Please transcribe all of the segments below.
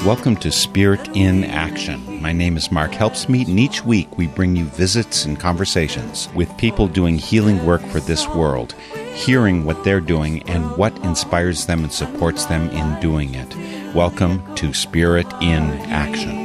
Welcome to Spirit in Action. My name is Mark Helpsmeet, and each week we bring you visits and conversations with people doing healing work for this world, hearing what they're doing and what inspires them and supports them in doing it. Welcome to Spirit in Action.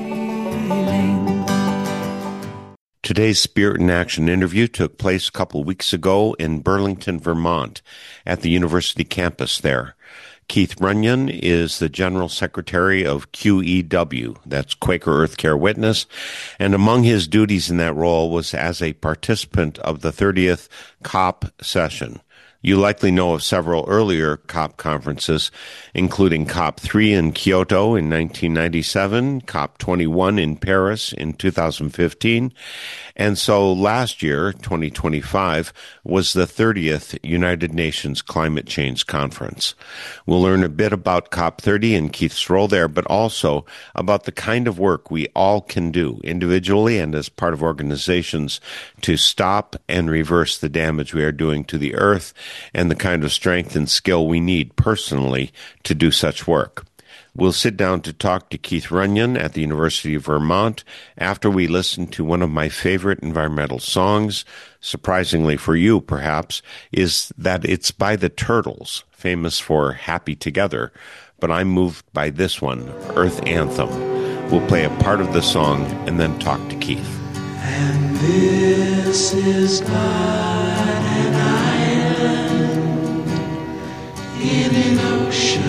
Today's Spirit in Action interview took place a couple of weeks ago in Burlington, Vermont, at the university campus there. Keith Runyon is the General Secretary of QEW, that's Quaker Earth Care Witness, and among his duties in that role was as a participant of the 30th COP session. You likely know of several earlier COP conferences, including COP3 in Kyoto in 1997, COP21 in Paris in 2015, and so last year, 2025, was the 30th United Nations Climate Change Conference. We'll learn a bit about COP30 and Keith's role there, but also about the kind of work we all can do individually and as part of organizations to stop and reverse the damage we are doing to the earth, and the kind of strength and skill we need personally to do such work. We'll sit down to talk to Keith Runyon at the University of Vermont after we listen to one of my favorite environmental songs. Surprisingly for you, perhaps, is that it's by the Turtles, famous for Happy Together, but I'm moved by this one, Earth Anthem. We'll play a part of the song and then talk to Keith. And this is not an island in an ocean.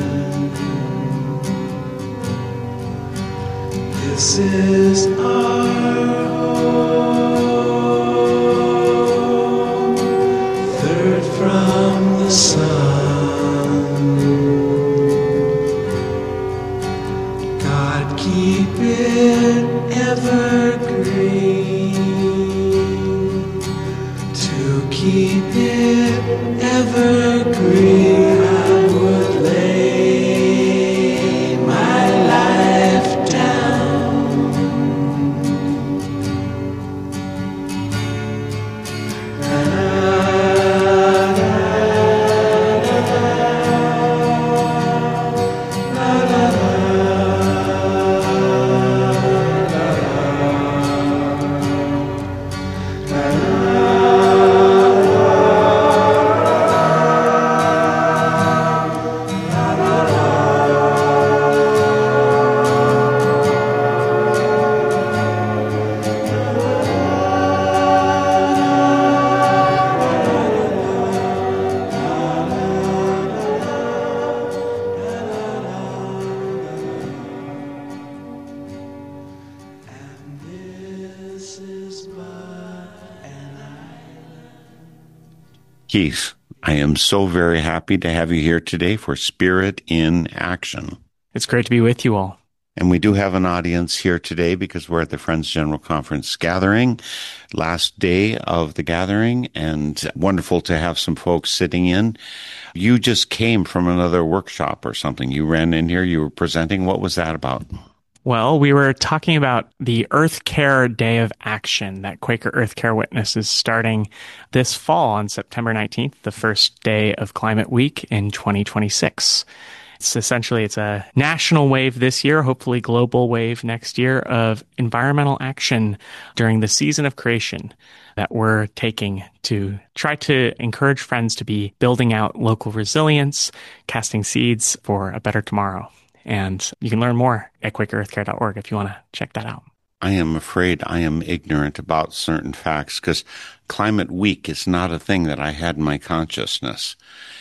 This is our home, third from the sun. God keep it evergreen, to keep it evergreen. I would lay my life down. Keith, I am so very happy to have you here today for Spirit in Action. It's great to be with you all. And we do have an audience here today because we're at the Friends General Conference gathering, last day of the gathering, and wonderful to have some folks sitting in. You just came from another workshop or something. You ran in here, you were presenting. What was that about? Well, we were talking about the Earth Care Day of Action that Quaker Earth Care Witness is starting this fall on September 19th, the first day of Climate Week in 2026. It's a national wave this year, hopefully global wave next year, of environmental action during the season of creation that we're taking to try to encourage friends to be building out local resilience, casting seeds for a better tomorrow. And you can learn more at quakerearthcare.org if you want to check that out. I am afraid I am ignorant about certain facts because Climate Week is not a thing that I had in my consciousness.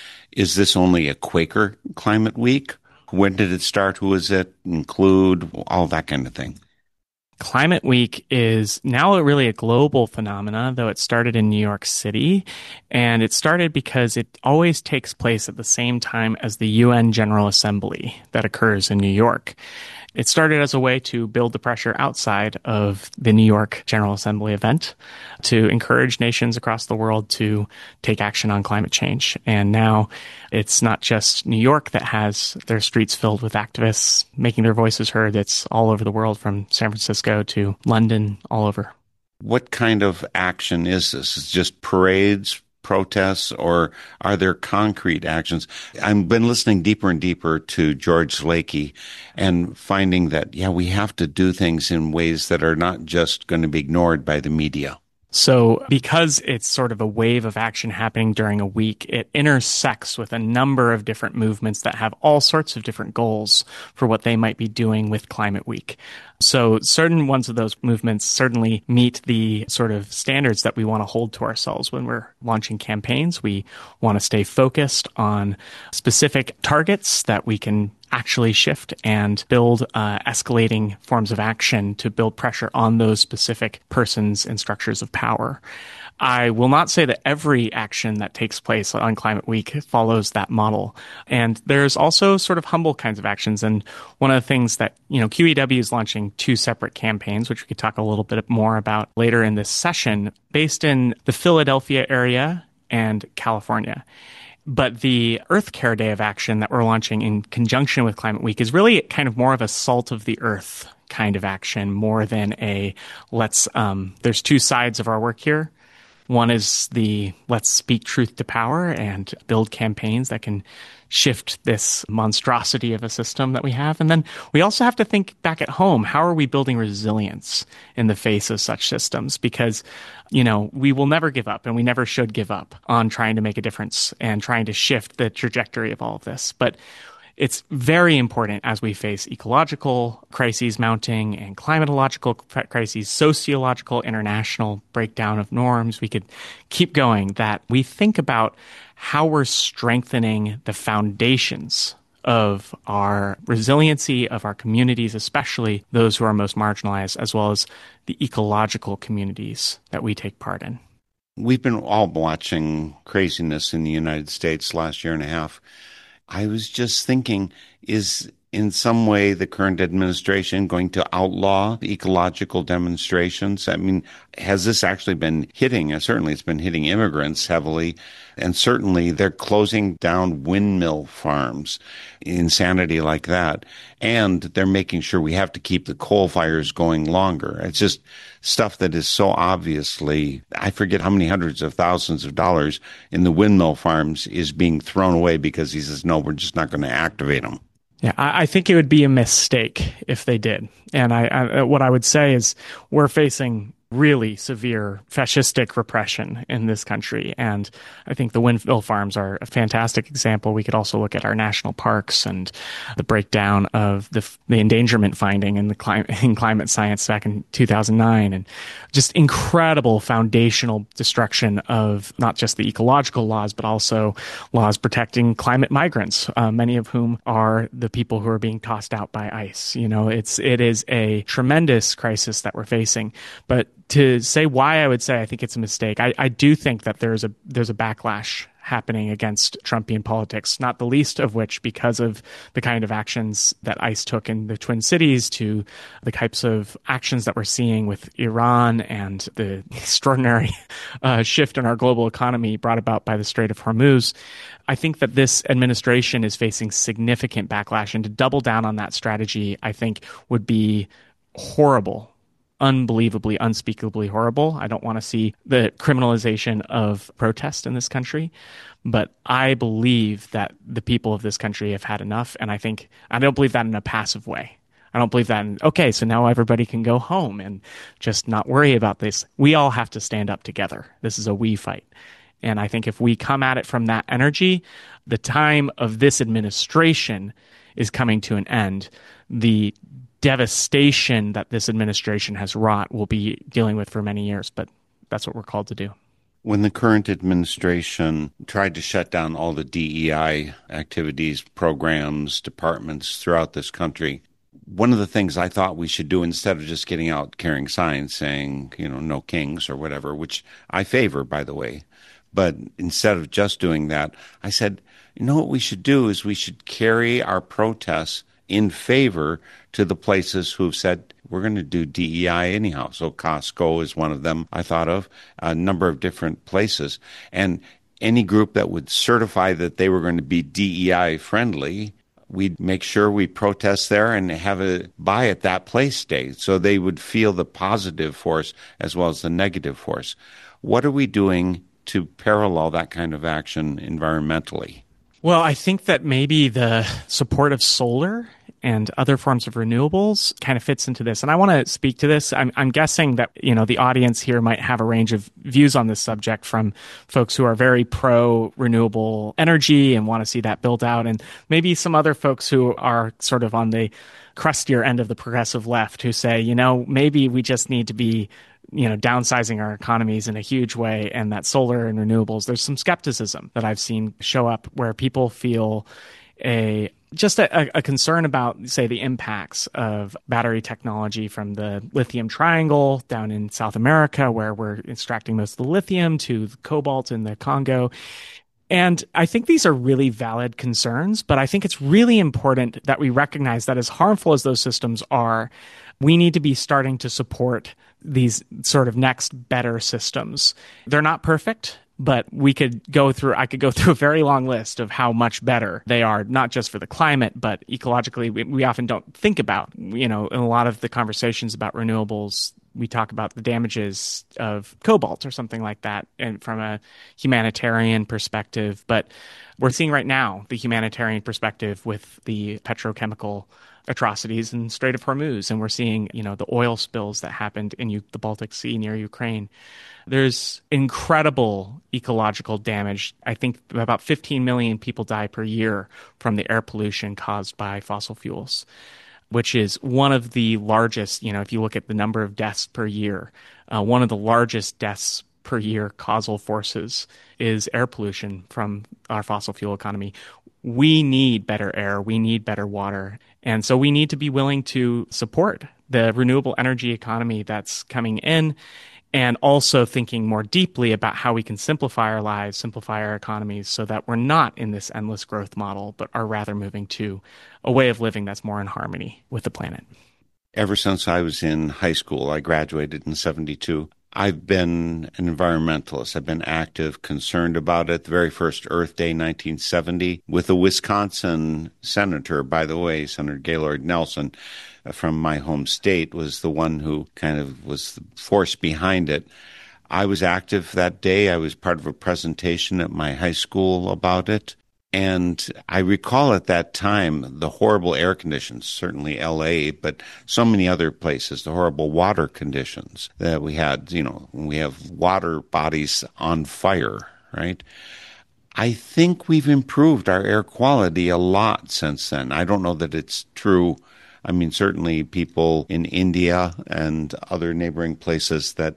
Is this only a Quaker Climate Week? When did it start? Who is it? Include? All that kind of thing. Climate Week is now really a global phenomenon, though it started in New York City. And it started because it always takes place at the same time as the UN General Assembly that occurs in New York. It started as a way to build the pressure outside of the New York General Assembly event to encourage nations across the world to take action on climate change. And now it's not just New York that has their streets filled with activists making their voices heard. It's all over the world, from San Francisco to London, all over. What kind of action is this? It's just parades, protests, or are there concrete actions? I've been listening deeper and deeper to George Lakey and finding that, we have to do things in ways that are not just going to be ignored by the media. So because it's sort of a wave of action happening during a week, it intersects with a number of different movements that have all sorts of different goals for what they might be doing with Climate Week. So certain ones of those movements certainly meet the sort of standards that we want to hold to ourselves when we're launching campaigns. We want to stay focused on specific targets that we can actually shift and build escalating forms of action to build pressure on those specific persons and structures of power. I will not say that every action that takes place on Climate Week follows that model. And there's also sort of humble kinds of actions. And one of the things that, QEW is launching 2 separate campaigns, which we could talk a little bit more about later in this session, based in the Philadelphia area and California. But the Earth Care Day of Action that we're launching in conjunction with Climate Week is really kind of more of a salt of the earth kind of action, more than there's 2 sides of our work here. One is let's speak truth to power and build campaigns that can shift this monstrosity of a system that we have. And then we also have to think back at home. How are we building resilience in the face of such systems? Because, we will never give up, and we never should give up on trying to make a difference and trying to shift the trajectory of all of this. But it's very important as we face ecological crises mounting and climatological crises, sociological, international breakdown of norms. We could keep going, that we think about how we're strengthening the foundations of our resiliency, of our communities, especially those who are most marginalized, as well as the ecological communities that we take part in. We've been all watching craziness in the United States last year and a half. I was just thinking, is in some way the current administration going to outlaw ecological demonstrations? I mean, has this actually been hitting? Certainly it's been hitting immigrants heavily, and certainly they're closing down windmill farms, insanity like that, and they're making sure we have to keep the coal fires going longer. It's just stuff that is so obviously, I forget how many hundreds of thousands of dollars in the windmill farms is being thrown away because he says, no, we're just not going to activate them. Yeah, I think it would be a mistake if they did. And what I would say is we're facing really severe fascistic repression in this country. And I think the windmill farms are a fantastic example. We could also look at our national parks and the breakdown of the endangerment finding in climate science back in 2009, and just incredible foundational destruction of not just the ecological laws, but also laws protecting climate migrants, many of whom are the people who are being tossed out by ICE. It is a tremendous crisis that we're facing. But to say why I would say I think it's a mistake, I do think that there's a backlash happening against Trumpian politics, not the least of which because of the kind of actions that ICE took in the Twin Cities, to the types of actions that we're seeing with Iran and the extraordinary shift in our global economy brought about by the Strait of Hormuz. I think that this administration is facing significant backlash, and to double down on that strategy, I think, would be horrible. Unbelievably, unspeakably horrible. I don't want to see the criminalization of protest in this country, but I believe that the people of this country have had enough, and I don't believe that in a passive way. I don't believe that okay, so now everybody can go home and just not worry about this. We all have to stand up together. This is a we fight. And I think if we come at it from that energy, the time of this administration is coming to an end. The devastation that this administration has wrought will be dealing with for many years, but that's what we're called to do. When the current administration tried to shut down all the DEI activities, programs, departments throughout this country, one of the things I thought we should do, instead of just getting out carrying signs saying, no kings or whatever, which I favor, by the way, but instead of just doing that, I said, what we should do is we should carry our protests in favor to the places who've said, we're going to do DEI anyhow. So Costco is one of them I thought of, a number of different places. And any group that would certify that they were going to be DEI friendly, we'd make sure we protest there and have a buy at that place day, so they would feel the positive force as well as the negative force. What are we doing to parallel that kind of action environmentally? Well, I think that maybe the support of solar and other forms of renewables kind of fits into this. And I want to speak to this. I'm guessing that, the audience here might have a range of views on this subject, from folks who are very pro renewable energy and want to see that built out, and maybe some other folks who are sort of on the crustier end of the progressive left who say, maybe we just need to be downsizing our economies in a huge way, and that solar and renewables, there's some skepticism that I've seen show up where people feel a concern about, say, the impacts of battery technology from the lithium triangle down in South America, where we're extracting most of the lithium, to the cobalt in the Congo. And I think these are really valid concerns, but I think it's really important that we recognize that as harmful as those systems are, we need to be starting to support these sort of next better systems. They're not perfect, but I could go through a very long list of how much better they are, not just for the climate, but ecologically. We often don't think about, in a lot of the conversations about renewables, we talk about the damages of cobalt or something like that, and from a humanitarian perspective. But we're seeing right now the humanitarian perspective with the petrochemical atrocities in Strait of Hormuz, and we're seeing, the oil spills that happened in the Baltic Sea near Ukraine. There's incredible ecological damage. I think about 15 million people die per year from the air pollution caused by fossil fuels, which is one of the largest, if you look at the number of deaths per year, one of the largest deaths per year causal forces is air pollution from our fossil fuel economy. We need better air. We need better water. And so we need to be willing to support the renewable energy economy that's coming in, and also thinking more deeply about how we can simplify our lives, simplify our economies, so that we're not in this endless growth model, but are rather moving to a way of living that's more in harmony with the planet. Ever since I was in high school, I graduated in 1972. I've been an environmentalist. I've been active, concerned about it. The very first Earth Day, 1970, with a Wisconsin senator, by the way, Senator Gaylord Nelson from my home state, was the one who kind of was the force behind it. I was active that day. I was part of a presentation at my high school about it. And I recall at that time the horrible air conditions, certainly LA, but so many other places, the horrible water conditions that we had, we have water bodies on fire, right? I think we've improved our air quality a lot since then. I don't know that it's true. I mean, certainly people in India and other neighboring places I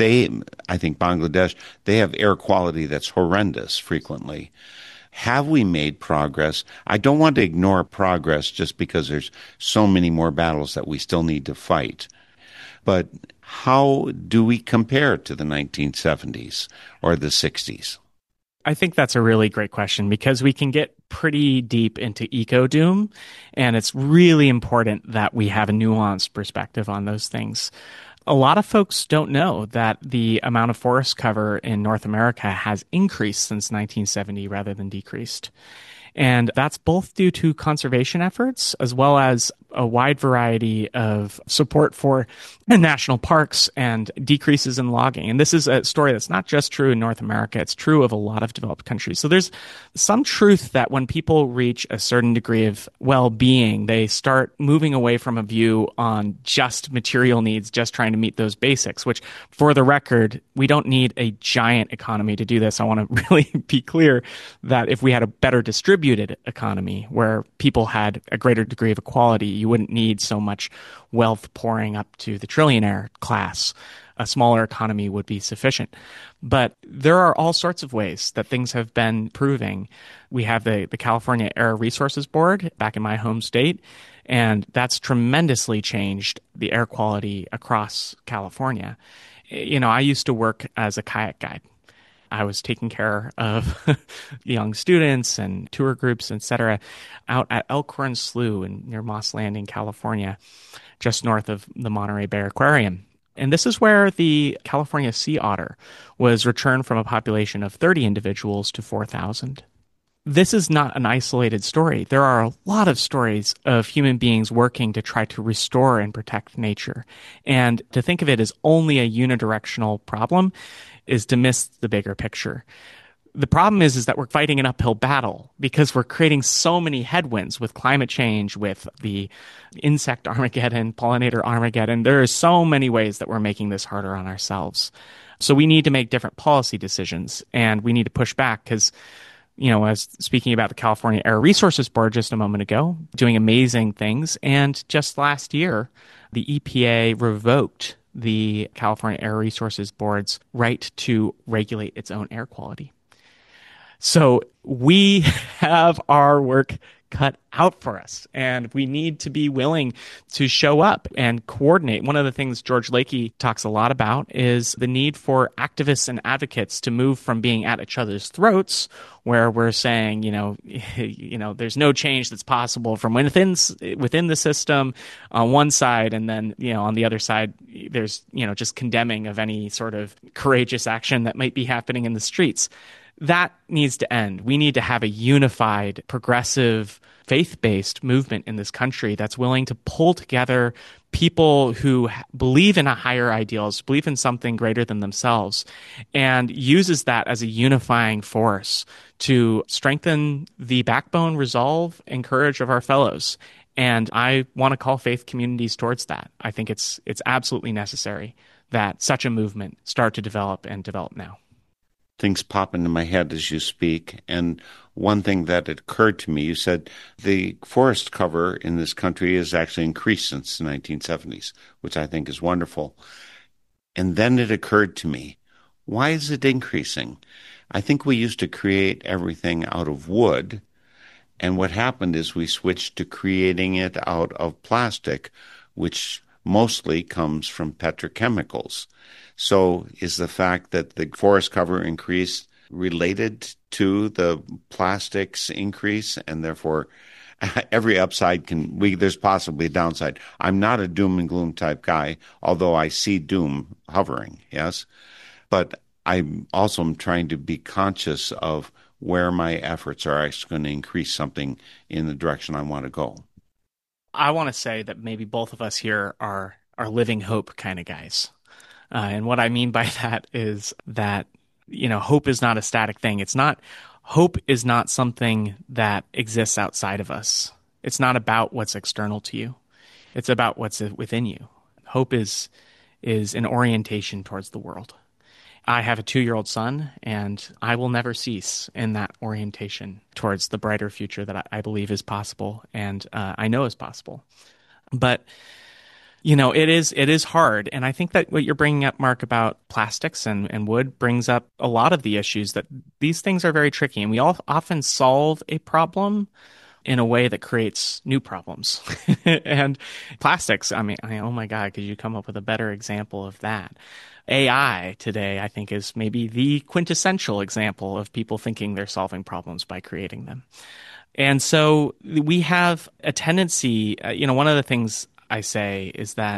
think Bangladesh, they have air quality that's horrendous frequently. Have we made progress? I don't want to ignore progress just because there's so many more battles that we still need to fight. But how do we compare to the 1970s or the 60s? I think that's a really great question, because we can get pretty deep into eco-doom, and it's really important that we have a nuanced perspective on those things. A lot of folks don't know that the amount of forest cover in North America has increased since 1970 rather than decreased. And that's both due to conservation efforts as well as a wide variety of support for national parks and decreases in logging. And this is a story that's not just true in North America, it's true of a lot of developed countries. So there's some truth that when people reach a certain degree of well-being, they start moving away from a view on just material needs, just trying to meet those basics, which, for the record, we don't need a giant economy to do this. I want to really be clear that if we had a better distributed economy where people had a greater degree of equality, you wouldn't need so much wealth pouring up to the trillionaire class. A smaller economy would be sufficient. But there are all sorts of ways that things have been improving. We have the California Air Resources Board back in my home state, and that's tremendously changed the air quality across California. I used to work as a kayak guide. I was taking care of young students and tour groups, etc., out at Elkhorn Slough near Moss Landing, California, just north of the Monterey Bay Aquarium. And this is where the California sea otter was returned from a population of 30 individuals to 4,000. this is not an isolated story. There are a lot of stories of human beings working to try to restore and protect nature. And to think of it as only a unidirectional problem is to miss the bigger picture. The problem is that we're fighting an uphill battle because we're creating so many headwinds with climate change, with the insect Armageddon, pollinator Armageddon. There are so many ways that we're making this harder on ourselves. So we need to make different policy decisions, and we need to push back because, I was speaking about the California Air Resources Board just a moment ago, doing amazing things. And just last year, the EPA revoked the California Air Resources Board's right to regulate its own air quality. So we have our work cut out for us, and we need to be willing to show up and coordinate. One of the things George Lakey talks a lot about is the need for activists and advocates to move from being at each other's throats, where we're saying, there's no change that's possible from within the system on one side, and then, on the other side, there's, just condemning of any sort of courageous action that might be happening in the streets. That needs to end. We need to have a unified, progressive, faith-based movement in this country that's willing to pull together people who believe in a higher ideals, believe in something greater than themselves, and uses that as a unifying force to strengthen the backbone, resolve, and courage of our fellows. And I want to call faith communities towards that. I think it's absolutely necessary that such a movement start to develop and develop now. Things pop into my head as you speak. And one thing that occurred to me, you said the forest cover in this country has actually increased since the 1970s, which I think is wonderful. And then it occurred to me, why is it increasing? I think we used to create everything out of wood. And what happened is we switched to creating it out of plastic, which mostly comes from petrochemicals. So is the fact that the forest cover increased related to the plastics increase, and therefore every upside there's possibly a downside. I'm not a doom and gloom type guy, although I see doom hovering, yes. But I'm also trying to be conscious of where my efforts are actually going to increase something in the direction I want to go. I want to say that maybe both of us here are living hope kind of guys. And what I mean by that is that, hope is not a static thing. Hope is not something that exists outside of us. It's not about what's external to you. It's about what's within you. Hope is an orientation towards the world. I have a 2-year-old son, and I will never cease in that orientation towards the brighter future that I believe is possible, and I know is possible. But it is hard. And I think that what you're bringing up, Mark, about plastics and wood brings up a lot of the issues that these things are very tricky. And we all often solve a problem in a way that creates new problems. And plastics, oh my God, could you come up with a better example of that? AI today, I think, is maybe the quintessential example of people thinking they're solving problems by creating them. And so we have a tendency, one of the things I say is that,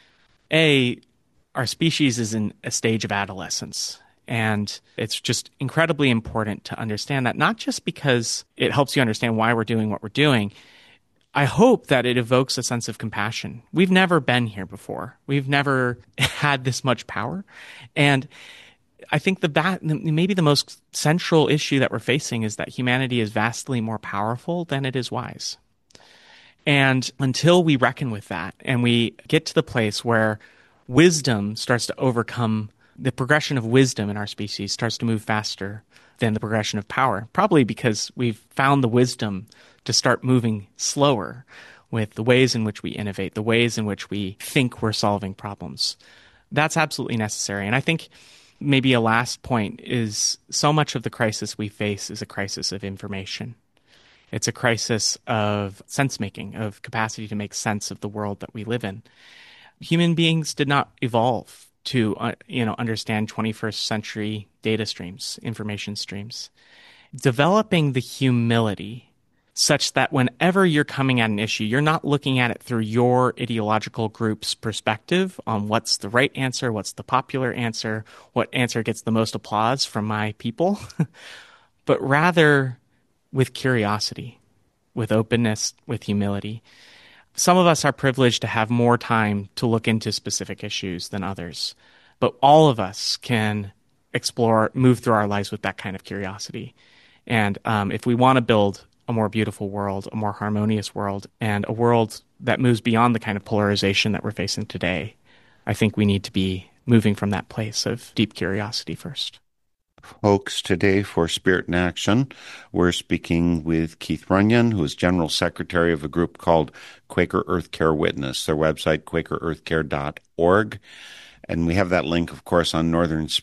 our species is in a stage of adolescence. And it's just incredibly important to understand that, not just because it helps you understand why we're doing what we're doing. I hope that it evokes a sense of compassion. We've never been here before. We've never had this much power. And I think maybe the most central issue that we're facing is that humanity is vastly more powerful than it is wise. And until we reckon with that and we get to the place where wisdom starts to overcome, the progression of wisdom in our species starts to move faster than the progression of power, probably because we've found the wisdom to start moving slower with the ways in which we innovate, the ways in which we think we're solving problems. That's absolutely necessary. And I think maybe a last point is so much of the crisis we face is a crisis of information. It's a crisis of sense-making, of capacity to make sense of the world that we live in. Human beings did not evolve to, understand 21st century data streams, information streams. Developing the humility such that whenever you're coming at an issue, you're not looking at it through your ideological group's perspective on what's the right answer, what's the popular answer, what answer gets the most applause from my people, but rather with curiosity, with openness, with humility. Some of us are privileged to have more time to look into specific issues than others, but all of us can explore, move through our lives with that kind of curiosity. And if we want to build a more beautiful world, a more harmonious world, and a world that moves beyond the kind of polarization that we're facing today, I think we need to be moving from that place of deep curiosity first. Folks, today for Spirit in Action, we're speaking with Keith Runyon, who is General Secretary of a group called Quaker Earth Care Witness. Their website, quakerearthcare.org. And we have that link, of course, on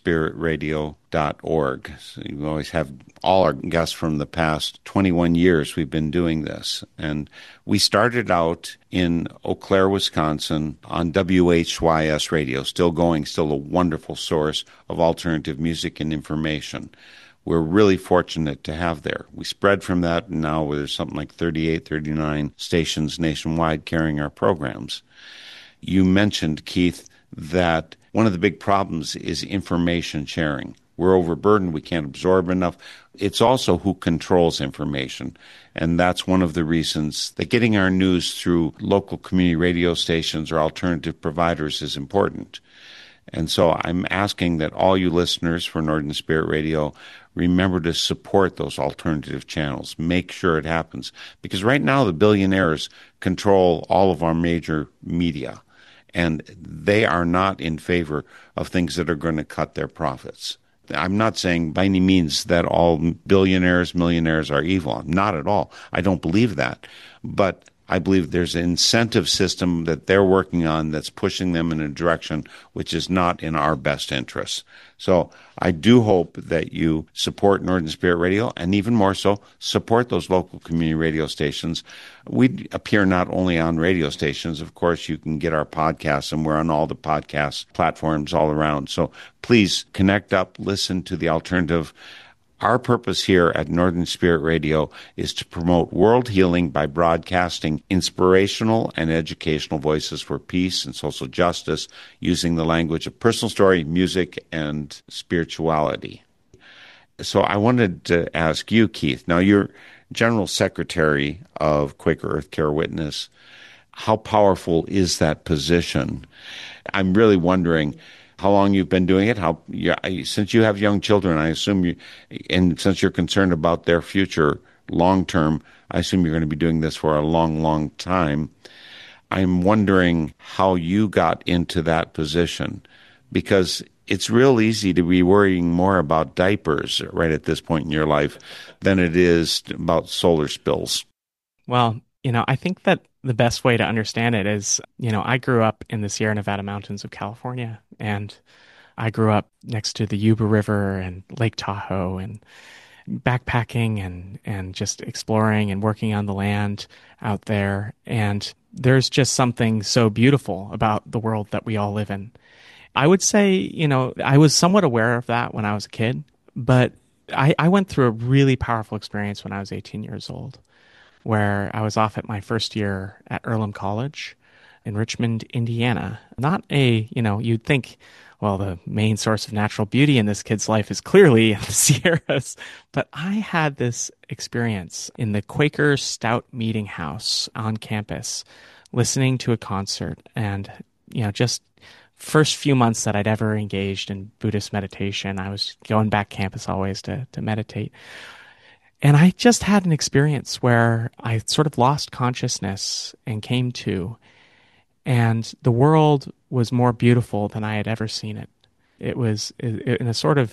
northernspiritradio.org. So you always have all our guests from the past 21 years we've been doing this. And we started out in Eau Claire, Wisconsin on WHYS radio, still going, still a wonderful source of alternative music and information. We're really fortunate to have there. We spread from that, and now there's something like 38, 39 stations nationwide carrying our programs. You mentioned, Keith, that one of the big problems is information sharing. We're overburdened. We can't absorb enough. It's also who controls information. And that's one of the reasons that getting our news through local community radio stations or alternative providers is important. And so I'm asking that all you listeners for Northern Spirit Radio remember to support those alternative channels. Make sure it happens. Because right now the billionaires control all of our major media. And they are not in favor of things that are going to cut their profits. I'm not saying by any means that all billionaires, millionaires are evil. Not at all. I don't believe that. But I believe there's an incentive system that they're working on that's pushing them in a direction which is not in our best interests. So I do hope that you support Northern Spirit Radio, and even more so, support those local community radio stations. We appear not only on radio stations. Of course, you can get our podcasts, and we're on all the podcast platforms all around. So please connect up, listen to the alternative. Our purpose here at Northern Spirit Radio is to promote world healing by broadcasting inspirational and educational voices for peace and social justice using the language of personal story, music, and spirituality. So I wanted to ask you, Keith, now you're General Secretary of Quaker Earth Care Witness. How powerful is that position? I'm really wondering how long you've been doing it, since you have young children, I assume and since you're concerned about their future long term, I assume you're going to be doing this for a long, long time. I'm wondering how you got into that position, because it's real easy to be worrying more about diapers right at this point in your life than it is about solar spills. Well, I think that the best way to understand it is, I grew up in the Sierra Nevada mountains of California, and I grew up next to the Yuba River and Lake Tahoe, and backpacking and just exploring and working on the land out there. And there's just something so beautiful about the world that we all live in. I would say, I was somewhat aware of that when I was a kid, but I went through a really powerful experience when I was 18 years old, where I was off at my first year at Earlham College in Richmond, Indiana. Not you'd think, well, the main source of natural beauty in this kid's life is clearly in the Sierras. But I had this experience in the Quaker Stout Meeting House on campus, listening to a concert, and, just first few months that I'd ever engaged in Buddhist meditation. I was going back campus always to meditate. And I just had an experience where I sort of lost consciousness and came to, and the world was more beautiful than I had ever seen it. It was in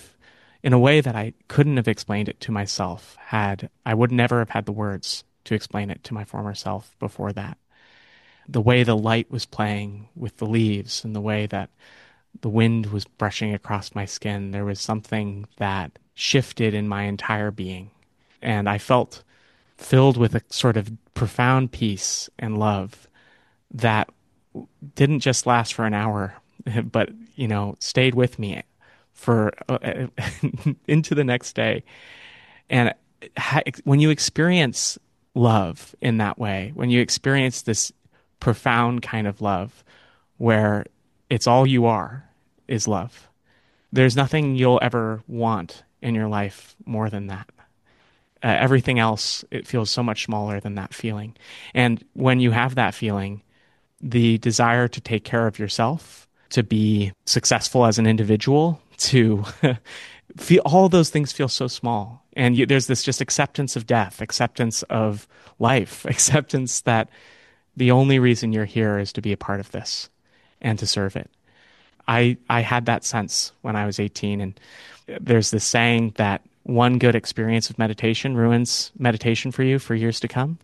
a way that I couldn't have explained it to myself. I would never have had the words to explain it to my former self before that. The way the light was playing with the leaves and the way that the wind was brushing across my skin, there was something that shifted in my entire being. And I felt filled with a sort of profound peace and love that didn't just last for an hour, but, stayed with me for into the next day. And when you experience love in that way, when you experience this profound kind of love where it's all you are is love, there's nothing you'll ever want in your life more than that. Everything else, it feels so much smaller than that feeling. And when you have that feeling, the desire to take care of yourself, to be successful as an individual, to feel all those things feel so small. And there's this just acceptance of death, acceptance of life, acceptance that the only reason you're here is to be a part of this and to serve it. I had that sense when I was 18, and there's this saying that one good experience of meditation ruins meditation for you for years to come.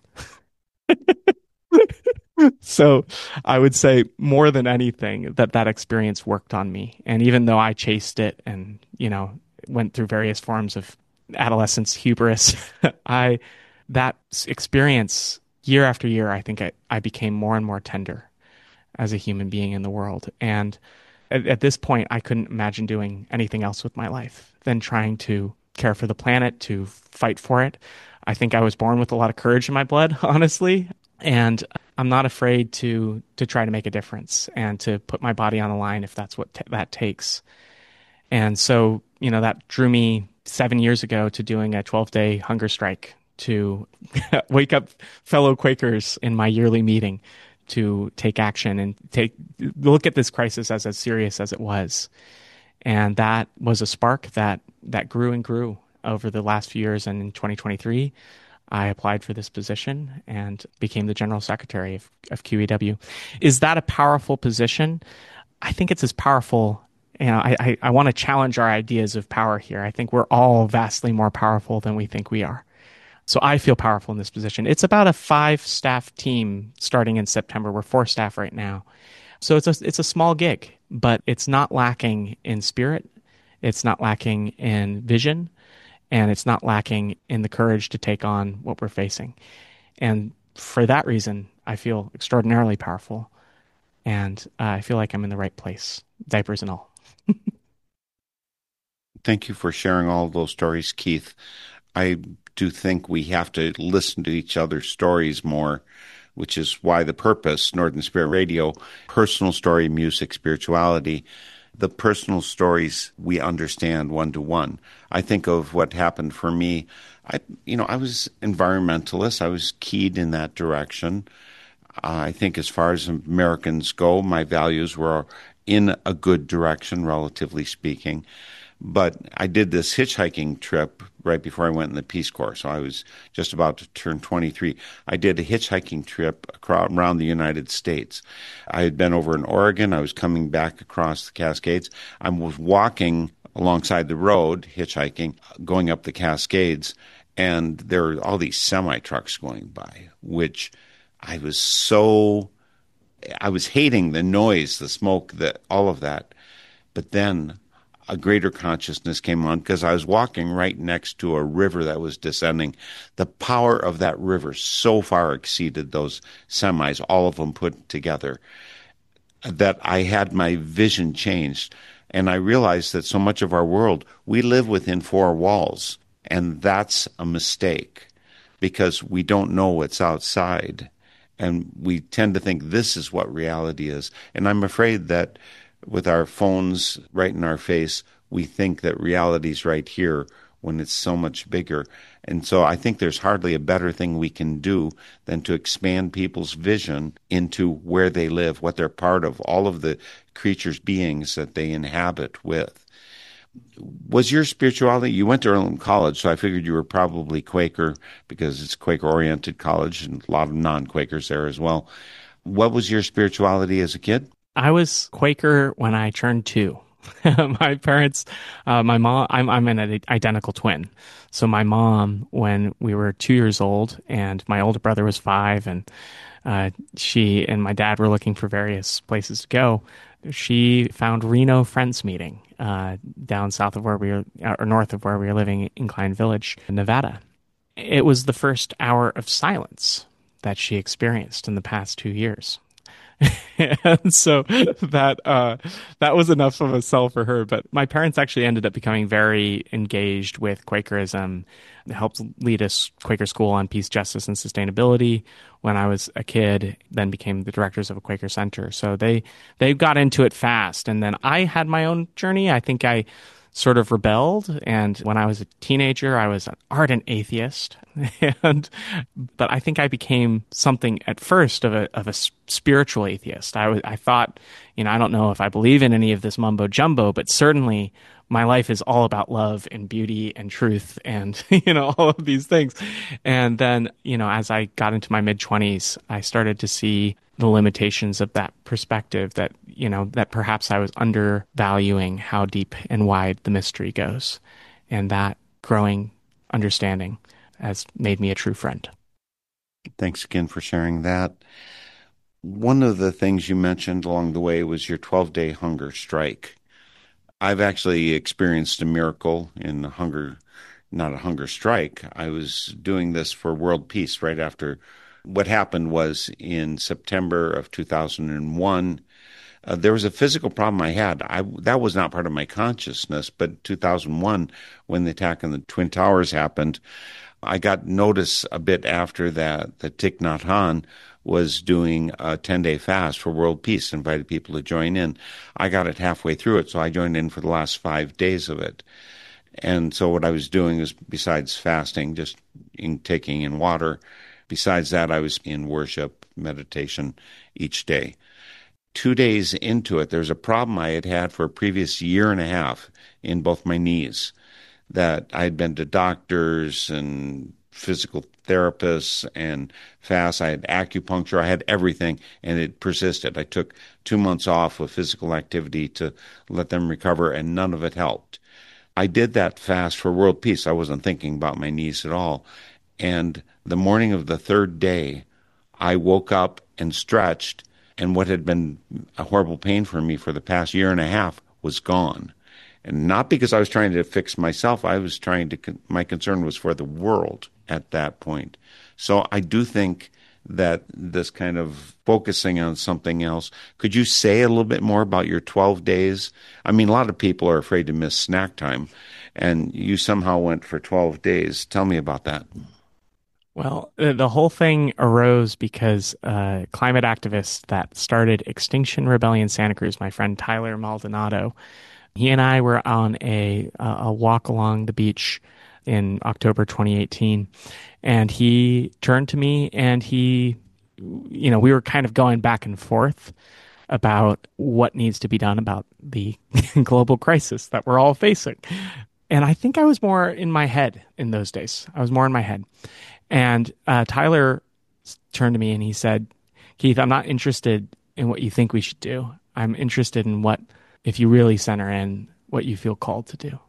So I would say more than anything that experience worked on me. And even though I chased it and, went through various forms of adolescence hubris, that experience year after year, I think I became more and more tender as a human being in the world. And at this point, I couldn't imagine doing anything else with my life than trying to care for the planet, to fight for it. I think I was born with a lot of courage in my blood, honestly. And I'm not afraid to try to make a difference and to put my body on the line if that's what that takes. And so, that drew me 7 years ago to doing a 12-day hunger strike, to wake up fellow Quakers in my yearly meeting to take action and look at this crisis as serious as it was. And that was a spark that grew and grew over the last few years. And in 2023, I applied for this position and became the general secretary of QEW. Is that a powerful position? I think it's as powerful. I want to challenge our ideas of power here. I think we're all vastly more powerful than we think we are. So I feel powerful in this position. It's about a 5-staff team starting in September. We're 4 staff right now. So it's a small gig, but it's not lacking in spirit. It's not lacking in vision. And it's not lacking in the courage to take on what we're facing. And for that reason, I feel extraordinarily powerful. And I feel like I'm in the right place, diapers and all. Thank you for sharing all of those stories, Keith. I do think we have to listen to each other's stories more, which is why the purpose, Northern Spirit Radio, personal story, music, spirituality, the personal stories we understand one-to-one. I think of what happened for me. I was environmentalist. I was keyed in that direction. I think as far as Americans go, my values were in a good direction, relatively speaking. But I did this hitchhiking trip right before I went in the Peace Corps. So I was just about to turn 23. I did a hitchhiking trip around the United States. I had been over in Oregon. I was coming back across the Cascades. I was walking alongside the road, hitchhiking, going up the Cascades, and there were all these semi-trucks going by, which I was hating the noise, the smoke, all of that. But then a greater consciousness came on because I was walking right next to a river that was descending. The power of that river so far exceeded those semis, all of them put together, that I had my vision changed. And I realized that so much of our world, we live within 4 walls. And that's a mistake because we don't know what's outside. And we tend to think this is what reality is. And I'm afraid that with our phones right in our face, we think that reality's right here when it's so much bigger. And so I think there's hardly a better thing we can do than to expand people's vision into where they live, what they're part of, all of the creatures, beings that they inhabit with. Was your spirituality, you went to Earlham College, so I figured you were probably Quaker because it's a Quaker-oriented college and a lot of non-Quakers there as well. What was your spirituality as a kid? I was Quaker when I turned 2. My parents, my mom, I'm an identical twin. So my mom, when we were 2 years old and my older brother was 5 and she and my dad were looking for various places to go, she found Reno Friends Meeting down south of where we were, or north of where we were living in Klein Village, Nevada. It was the first hour of silence that she experienced in the past 2 years. And so that was enough of a sell for her. But my parents actually ended up becoming very engaged with Quakerism. They helped lead a Quaker school on peace, justice, and sustainability when I was a kid, then became the directors of a Quaker center. So they got into it fast. And then I had my own journey. I think I sort of rebelled. And when I was a teenager, I was an ardent atheist. And, but I think I became something at first of a spiritual atheist. I thought, I don't know if I believe in any of this mumbo jumbo, but certainly my life is all about love and beauty and truth and, all of these things. And then, as I got into my mid-20s, I started to see the limitations of that perspective that, that perhaps I was undervaluing how deep and wide the mystery goes. And that growing understanding has made me a true friend. Thanks again for sharing that. One of the things you mentioned along the way was your 12-day hunger strike. I've actually experienced a miracle in hunger, not a hunger strike. I was doing this for world peace right after what happened was in September of 2001. There was a physical problem I had. That was not part of my consciousness, but 2001, when the attack on the Twin Towers happened, I got notice a bit after that Thich Nhat Hanh was doing a 10-day fast for world peace, invited people to join in. I got it halfway through it, so I joined in for the last 5 days of it. And so what I was doing was, besides fasting, just taking in water, besides that, I was in worship, meditation each day. 2 days into it, there's a problem I had had for a previous year and a half in both my knees, that I had been to doctors and physical therapists and fast. I had acupuncture. I had everything, and it persisted. I took 2 months off of physical activity to let them recover, and none of it helped. I did that fast for world peace. I wasn't thinking about my knees at all. And the morning of the third day, I woke up and stretched, and what had been a horrible pain for me for the past year and a half was gone. And not because I was trying to fix myself. My concern was for the world at that point. So I do think that this kind of focusing on something else. Could you say a little bit more about your 12 days? I mean, a lot of people are afraid to miss snack time, and you somehow went for 12 days. Tell me about that. Well, the whole thing arose because climate activists that started Extinction Rebellion Santa Cruz, my friend Tyler Maldonado, he and I were on a walk along the beach in October 2018, and he turned to me and we were kind of going back and forth about what needs to be done about the global crisis that we're all facing. And I think I was more in my head in those days. I was more in my head. And Tyler turned to me and he said, "Keith, I'm not interested in what you think we should do. I'm interested in if you really center in, what you feel called to do."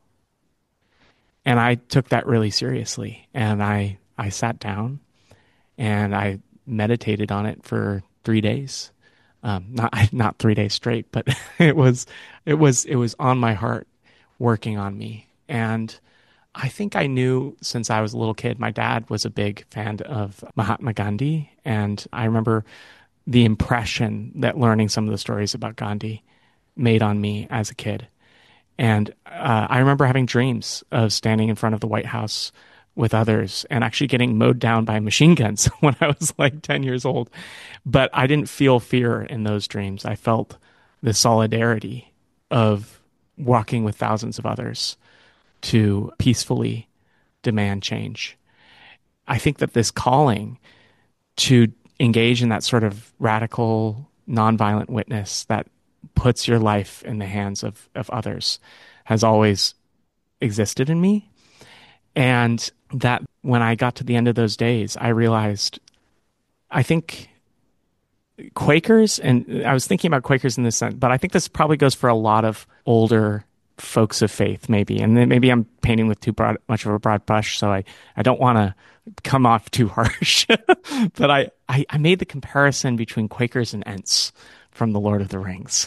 And I took that really seriously. And I sat down and I meditated on it for 3 days. Not 3 days straight, but it was on my heart, working on me. And I think I knew since I was a little kid, my dad was a big fan of Mahatma Gandhi. And I remember the impression that learning some of the stories about Gandhi made on me as a kid. And I remember having dreams of standing in front of the White House with others and actually getting mowed down by machine guns when I was like 10 years old. But I didn't feel fear in those dreams. I felt the solidarity of walking with thousands of others to peacefully demand change. I think that this calling to engage in that sort of radical, nonviolent witness that puts your life in the hands of others has always existed in me. And that when I got to the end of those days, I realized, I think Quakers, and I was thinking about Quakers in this sense, but I think this probably goes for a lot of older folks of faith, maybe. And then maybe I'm painting with much of a broad brush, so I don't want to come off too harsh. But I made the comparison between Quakers and Ents from The Lord of the Rings.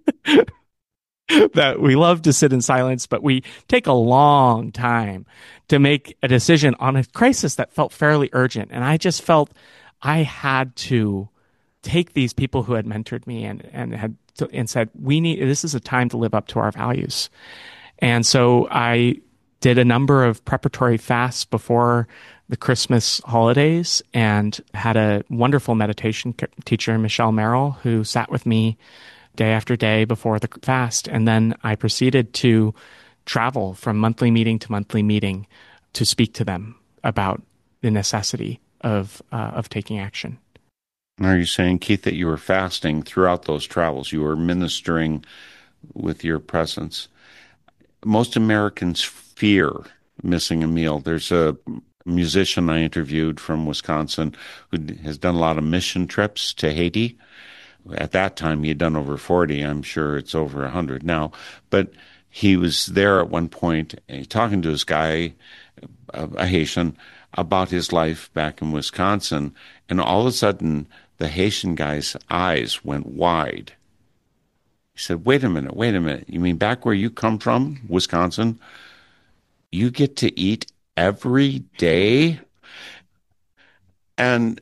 That we love to sit in silence, but we take a long time to make a decision on a crisis that felt fairly urgent. And I just felt I had to take these people who had mentored me and said, this is a time to live up to our values. And so I did a number of preparatory fasts before the Christmas holidays and had a wonderful meditation teacher, Michelle Merrill, who sat with me day after day before the fast. And then I proceeded to travel from monthly meeting to monthly meeting to speak to them about the necessity of taking action. Are you saying, Keith, that you were fasting throughout those travels? You were ministering with your presence. Most Americans fear missing a meal. There's a musician I interviewed from Wisconsin who has done a lot of mission trips to Haiti. At that time, he had done over 40. I'm sure it's over 100 now. But he was there at one point talking to this guy, a Haitian, about his life back in Wisconsin. And all of a sudden, the Haitian guy's eyes went wide. He said, wait a minute. You mean back where you come from, Wisconsin, you get to eat every day? And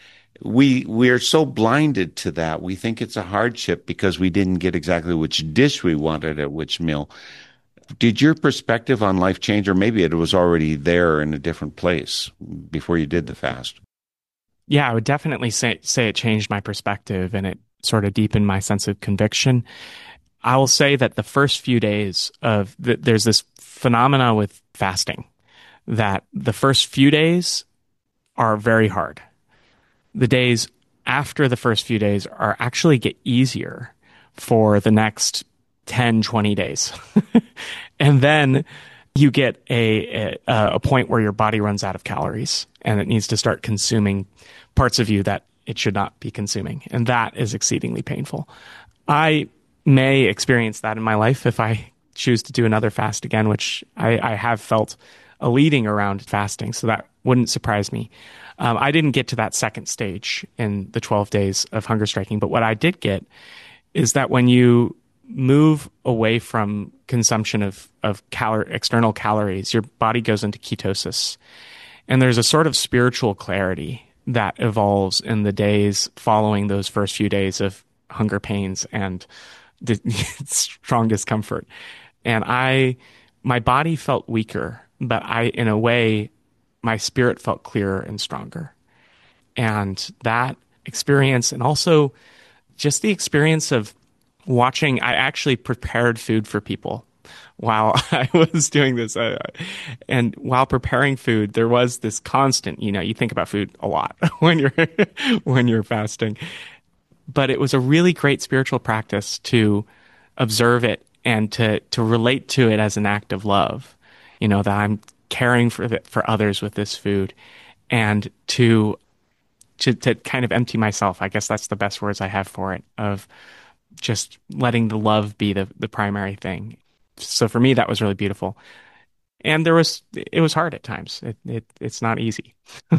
we are so blinded to that. We think it's a hardship because we didn't get exactly which dish we wanted at which meal. Did your perspective on life change, or maybe it was already there in a different place before you did the fast? Yeah, I would definitely say it changed my perspective, and it sort of deepened my sense of conviction. I will say that the first few days there's this phenomena with fasting, that the first few days are very hard. The days after the first few days are actually get easier for the next 10, 20 days. And then you get a point where your body runs out of calories and it needs to start consuming parts of you that it should not be consuming. And that is exceedingly painful. I may experience that in my life if I choose to do another fast again, which I have felt a leading around fasting. So that wouldn't surprise me. I didn't get to that second stage in the 12 days of hunger striking. But what I did get is that when you move away from consumption of external calories, your body goes into ketosis. And there's a sort of spiritual clarity that evolves in the days following those first few days of hunger pains and strong discomfort. And my body felt weaker, but in a way, my spirit felt clearer and stronger. And that experience, and also just the experience of watching, I actually prepared food for people while I was doing this. And while preparing food, there was this constant, you think about food a lot when you're fasting. But it was a really great spiritual practice to observe it and to relate to it as an act of love, that I'm caring for others with this food, and to kind of empty myself. I guess that's the best words I have for it, of just letting the love be the primary thing. So for me, that was really beautiful. And it was hard at times. It's not easy.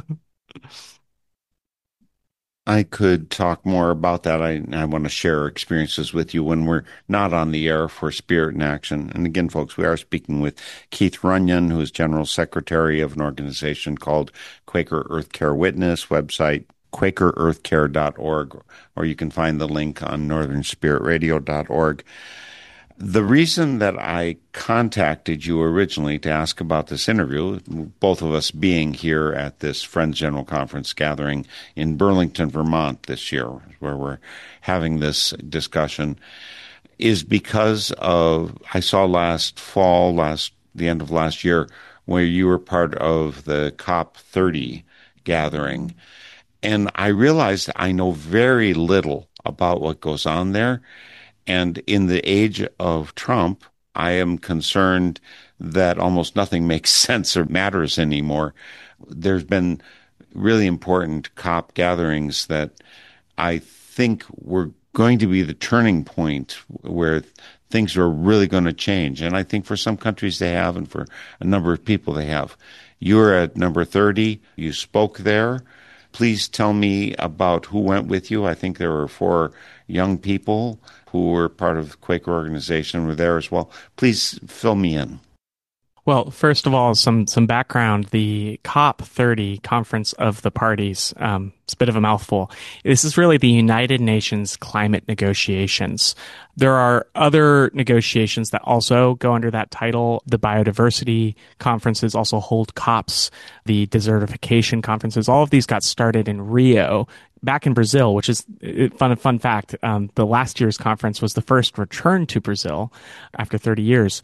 I could talk more about that. I want to share experiences with you when we're not on the air for Spirit in Action. And again, folks, we are speaking with Keith Runyon, who is General Secretary of an organization called Quaker Earth Care Witness, website QuakerEarthCare.org, or you can find the link on NorthernSpiritRadio.org. The reason that I contacted you originally to ask about this interview, both of us being here at this Friends General Conference gathering in Burlington, Vermont this year, where we're having this discussion, is because I saw the end of last year, where you were part of the COP30 gathering. And I realized I know very little about what goes on there. And in the age of Trump, I am concerned that almost nothing makes sense or matters anymore. There's been really important COP gatherings that I think were going to be the turning point where things are really going to change. And I think for some countries they have, and for a number of people they have. You were at number 30. You spoke there. Please tell me about who went with you. I think there were 4 young people who were part of the Quaker organization were there as well. Please fill me in. Well, first of all, some background. The COP30, Conference of the Parties, it's a bit of a mouthful. This is really the United Nations climate negotiations. There are other negotiations that also go under that title. The biodiversity conferences also hold COPs, the desertification conferences. All of these got started in Rio, back in Brazil, which is fun fact. The last year's conference was the first return to Brazil after 30 years.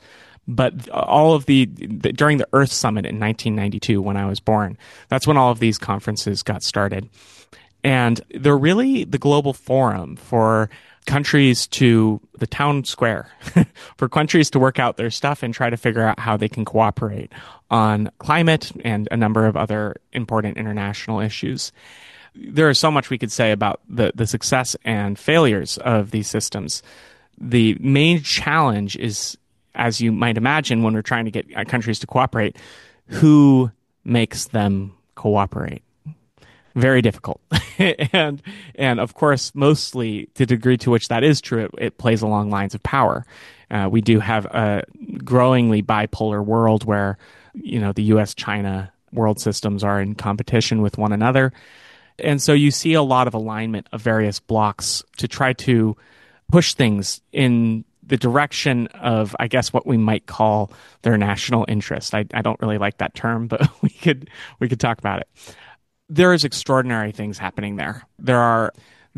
But all of during the Earth Summit in 1992, when I was born, that's when all of these conferences got started. And they're really the global forum for countries the town square, for countries to work out their stuff and try to figure out how they can cooperate on climate and a number of other important international issues. There is so much we could say about the success and failures of these systems. The main challenge is, as you might imagine, when we're trying to get countries to cooperate, who makes them cooperate? Very difficult. and of course, mostly the degree to which that is true, it plays along lines of power. We do have a growingly bipolar world where, the U.S.-China world systems are in competition with one another. And so you see a lot of alignment of various blocks to try to push things in the direction of, I guess, what we might call their national interest. I don't really like that term, but we could talk about it. There is extraordinary things happening there. There are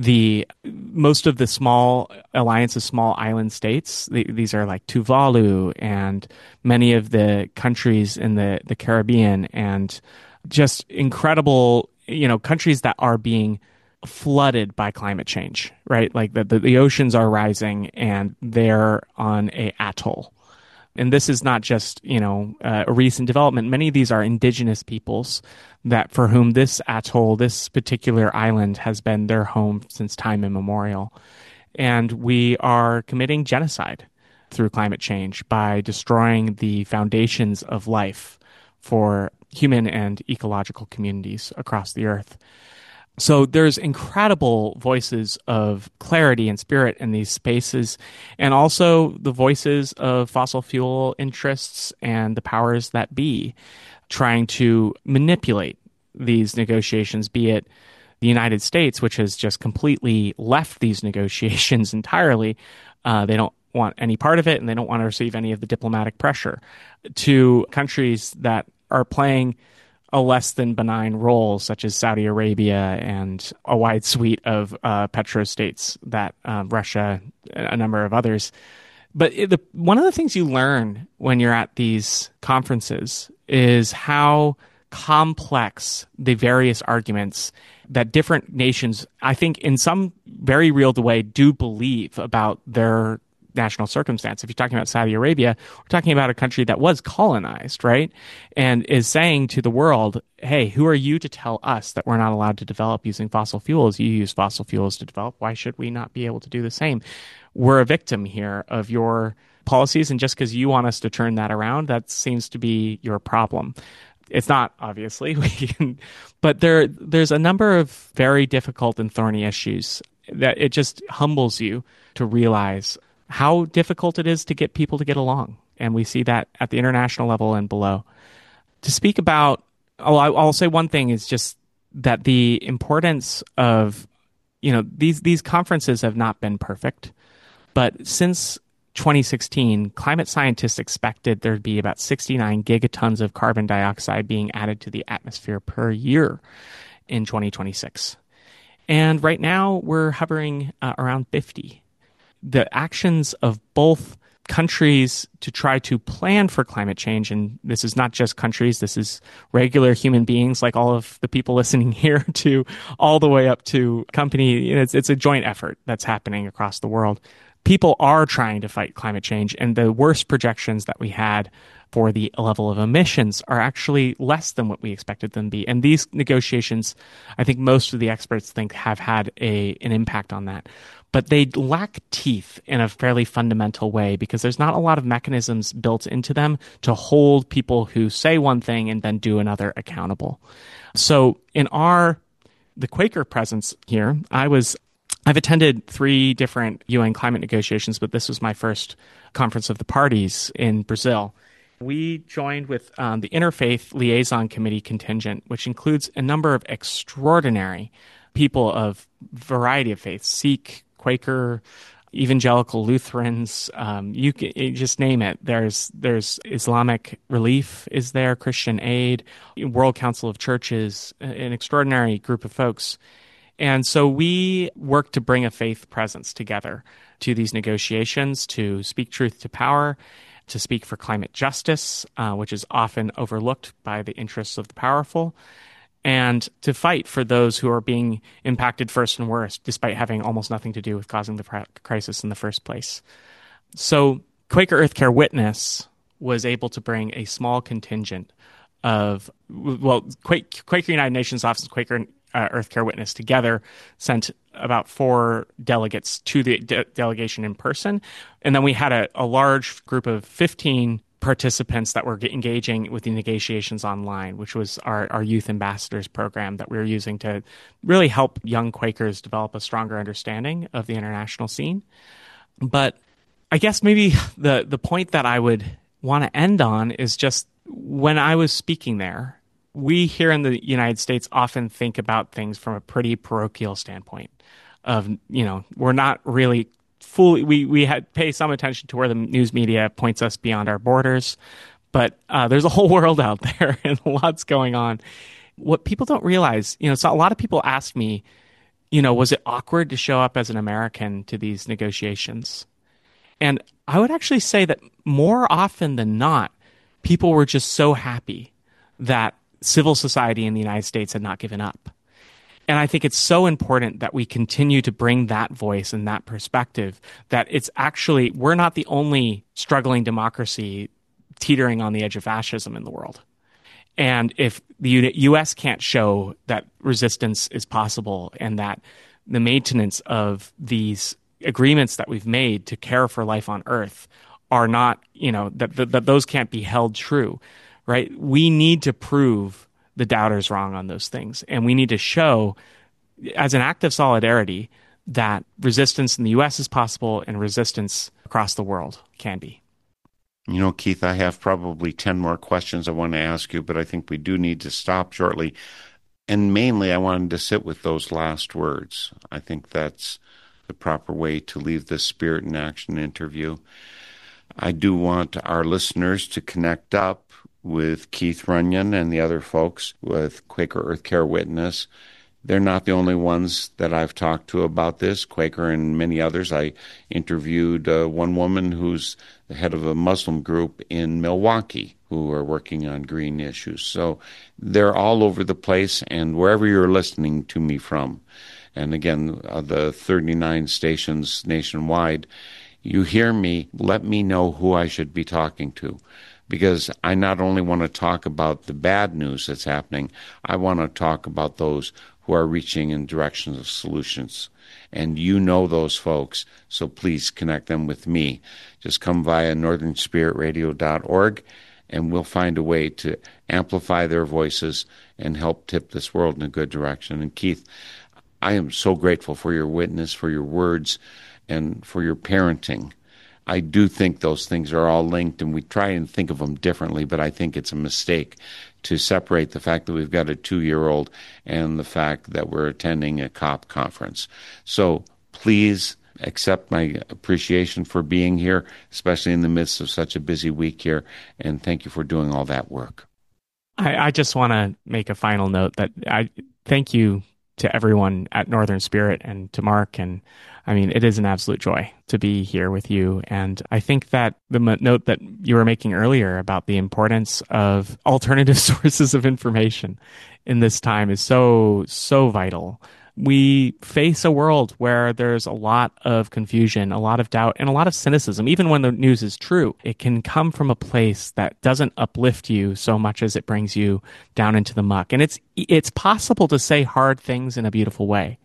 most of the small alliances, small island states. These are like Tuvalu and many of the countries in the Caribbean, and just incredible, countries that are being flooded by climate change, right? Like the oceans are rising and they're on a atoll. And this is not just, a recent development. Many of these are indigenous peoples for whom this atoll, this particular island, has been their home since time immemorial. And we are committing genocide through climate change by destroying the foundations of life for human and ecological communities across the earth. So there's incredible voices of clarity and spirit in these spaces, and also the voices of fossil fuel interests and the powers that be trying to manipulate these negotiations, be it the United States, which has just completely left these negotiations entirely. They don't want any part of it, and they don't want to receive any of the diplomatic pressure, to countries that are playing a less than benign role, such as Saudi Arabia and a wide suite of petrostates, that Russia, a number of others. But one of the things you learn when you're at these conferences is how complex the various arguments that different nations, I think in some very real way, do believe about their national circumstance. If you're talking about Saudi Arabia, we're talking about a country that was colonized, right? And is saying to the world, hey, who are you to tell us that we're not allowed to develop using fossil fuels? You use fossil fuels to develop. Why should we not be able to do the same? We're a victim here of your policies, and just because you want us to turn that around, that seems to be your problem. It's not, obviously, but there's a number of very difficult and thorny issues that it just humbles you to realize how difficult it is to get people to get along. And we see that at the international level and below. To speak about, I'll say one thing is just that the importance of, these conferences have not been perfect, but since 2016, climate scientists expected there'd be about 69 gigatons of carbon dioxide being added to the atmosphere per year in 2026. And right now we're hovering around 50. The actions of both countries to try to plan for climate change, and this is not just countries, this is regular human beings like all of the people listening here, to all the way up to company. It's a joint effort that's happening across the world. People are trying to fight climate change, and the worst projections that we had for the level of emissions are actually less than what we expected them to be. And these negotiations, I think most of the experts think, have had an impact on that. But they lack teeth in a fairly fundamental way, because there's not a lot of mechanisms built into them to hold people who say one thing and then do another accountable. So in the Quaker presence here, I've attended 3 different UN climate negotiations, but this was my first conference of the parties in Brazil. We joined with the Interfaith Liaison Committee contingent, which includes a number of extraordinary people of variety of faiths: Sikh, Quaker, evangelical Lutherans, you just name it. There's Islamic Relief is there, Christian Aid, World Council of Churches, an extraordinary group of folks. And so we work to bring a faith presence together to these negotiations, to speak truth to power. to speak for climate justice, which is often overlooked by the interests of the powerful, and to fight for those who are being impacted first and worst, despite having almost nothing to do with causing the crisis in the first place. So Quaker Earth Care Witness was able to bring a small contingent of, Quaker United Nations Office and Quaker Earth Care Witness together sent about 4 delegates to the delegation in person. And then we had a large group of 15 participants that were engaging with the negotiations online, which was our Youth Ambassadors program that we were using to really help young Quakers develop a stronger understanding of the international scene. But I guess maybe the point that I would want to end on is just when I was speaking there, we here in the United States often think about things from a pretty parochial standpoint of, we're not really fully, we pay some attention to where the news media points us beyond our borders, but there's a whole world out there and lots going on. What people don't realize, so a lot of people ask me, was it awkward to show up as an American to these negotiations? And I would actually say that more often than not, people were just so happy that civil society in the United States had not given up. And I think it's so important that we continue to bring that voice and that perspective, that it's actually, we're not the only struggling democracy teetering on the edge of fascism in the world. And if the U.S. can't show that resistance is possible and that the maintenance of these agreements that we've made to care for life on Earth are not, that those can't be held true, right? We need to prove the doubters wrong on those things. And we need to show, as an act of solidarity, that resistance in the U.S. is possible and resistance across the world can be. Keith, I have probably 10 more questions I want to ask you, but I think we do need to stop shortly. And mainly, I wanted to sit with those last words. I think that's the proper way to leave this Spirit in Action interview. I do want our listeners to connect up with Keith Runyon and the other folks with Quaker Earth Care Witness. They're not the only ones that I've talked to about this, Quaker and many others. I interviewed one woman who's the head of a Muslim group in Milwaukee who are working on green issues. So they're all over the place, and wherever you're listening to me from, and again, the 39 stations nationwide, you hear me, let me know who I should be talking to. Because I not only want to talk about the bad news that's happening, I want to talk about those who are reaching in directions of solutions. And those folks, so please connect them with me. Just come via northernspiritradio.org, and we'll find a way to amplify their voices and help tip this world in a good direction. And Keith, I am so grateful for your witness, for your words, and for your parenting. I do think those things are all linked, and we try and think of them differently, but I think it's a mistake to separate the fact that we've got a 2-year-old and the fact that we're attending a COP conference. So please accept my appreciation for being here, especially in the midst of such a busy week here, and thank you for doing all that work. I just want to make a final note that I thank you to everyone at Northern Spirit and to Mark. And I mean, it is an absolute joy to be here with you. And I think that the note that you were making earlier about the importance of alternative sources of information in this time is so, so vital. We face a world where there's a lot of confusion, a lot of doubt, and a lot of cynicism. Even when the news is true, it can come from a place that doesn't uplift you so much as it brings you down into the muck. And it's possible to say hard things in a beautiful way.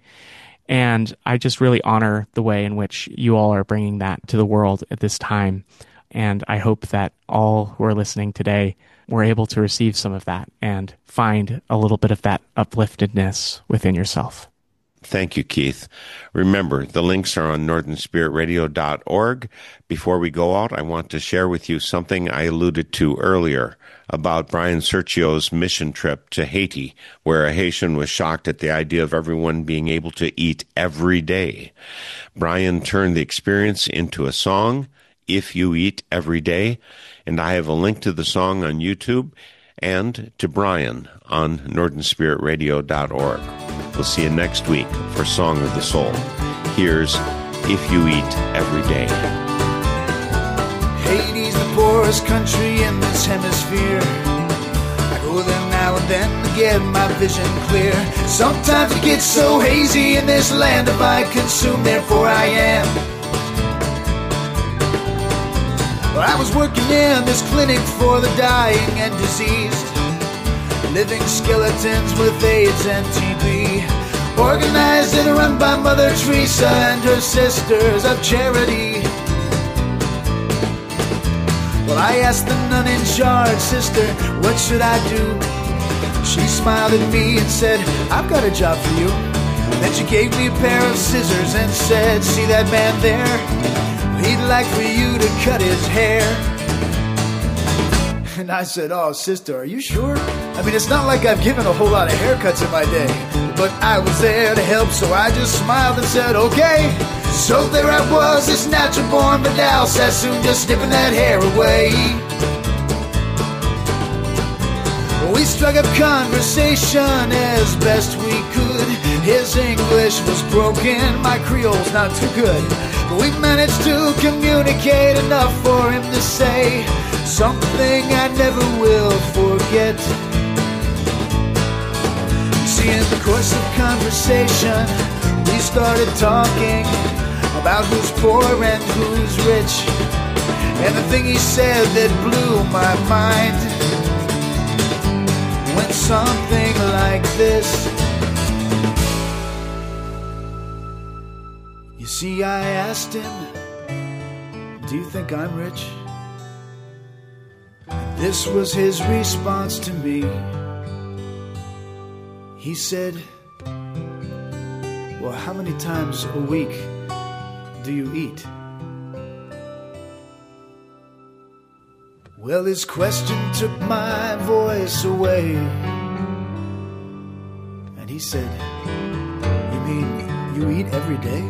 And I just really honor the way in which you all are bringing that to the world at this time. And I hope that all who are listening today were able to receive some of that and find a little bit of that upliftedness within yourself. Thank you, Keith. Remember, the links are on northernspiritradio.org. Before we go out, I want to share with you something I alluded to earlier about Brian Sergio's mission trip to Haiti, where a Haitian was shocked at the idea of everyone being able to eat every day. Brian turned the experience into a song, If You Eat Every Day, and I have a link to the song on YouTube and to Brian on northernspiritradio.org. We'll see you next week for Song of the Soul. Here's If You Eat Every Day. Hades, the poorest country in this hemisphere. I go there now and then to get my vision clear. Sometimes it gets so hazy in this land if I consume, therefore I am. Well, I was working in this clinic for the dying and diseased, living skeletons with AIDS and TB, organized and run by Mother Teresa and her Sisters of Charity. Well, I asked the nun in charge, "Sister, what should I do?" She smiled at me and said, "I've got a job for you." Then she gave me a pair of scissors and said, "See that man there? He'd like for you to cut his hair." And I said, "Oh, sister, are you sure? I mean, it's not like I've given a whole lot of haircuts in my day." But I was there to help, so I just smiled and said, "Okay." So there I was, this natural-born Vidal Sassoon, just snipping that hair away. We struck up conversation as best we could. His English was broken, my Creole's not too good, but we managed to communicate enough for him to say something I never will forget. See, in the course of conversation, we started talking about who's poor and who's rich. And the thing he said that blew my mind went something like this. You see, I asked him, "Do you think I'm rich?" And this was his response to me. He said, "Well, how many times a week do you eat?" Well, his question took my voice away, and he said, "You mean you eat every day?"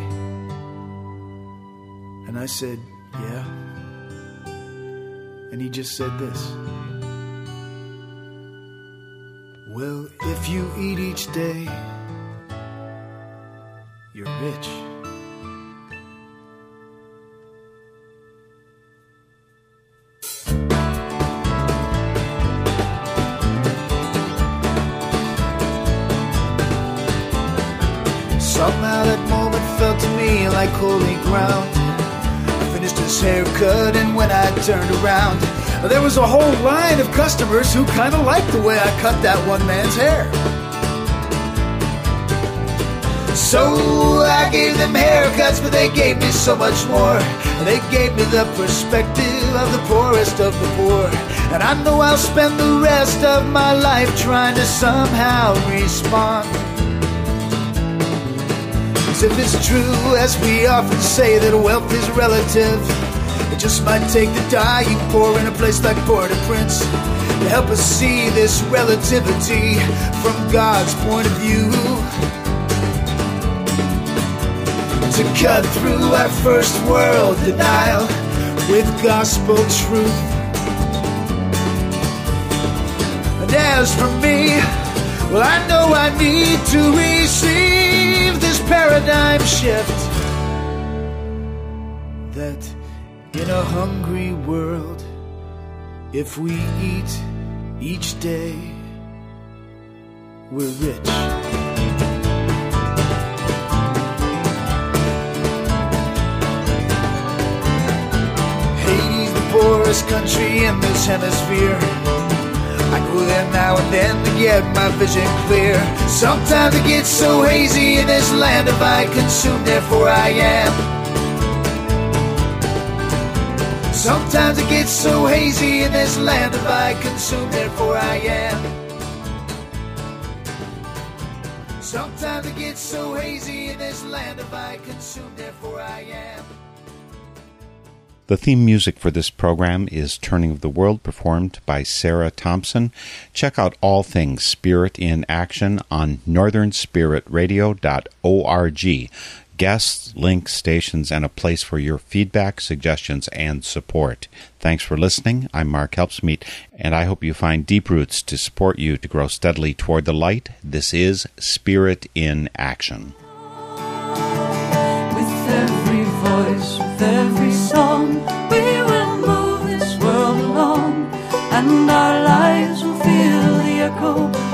And I said, "Yeah." And he just said this, "Well, if you eat each day, you're rich." Somehow that moment felt to me like holy ground. I finished his haircut, and when I turned around, there was a whole line of customers who kind of liked the way I cut that one man's hair. So I gave them haircuts, but they gave me so much more. They gave me the perspective of the poorest of the poor. And I know I'll spend the rest of my life trying to somehow respond. As if it's true, as we often say, that wealth is relative. It just might take the dying poor in a place like Port-au-Prince to help us see this relativity from God's point of view. To cut through our first world denial with gospel truth. And as for me, well, I know I need to receive this paradigm shift, that in a hungry world, if we eat each day, we're rich. Haiti's the poorest country in this hemisphere. I go there now and then to get my vision clear. Sometimes it gets so hazy in this land if I consume, therefore I am. Sometimes it gets so hazy in this land if I consume, therefore I am. Sometimes it gets so hazy in this land if I consume, therefore I am. The theme music for this program is Turning of the World, performed by Sarah Thompson. Check out all things Spirit in Action on northernspiritradio.org. Guests, links, stations, and a place for your feedback, suggestions, and support. Thanks for listening. I'm Mark Helpsmeet, and I hope you find deep roots to support you to grow steadily toward the light. This is Spirit in Action. With every voice, with every song, we will move this world know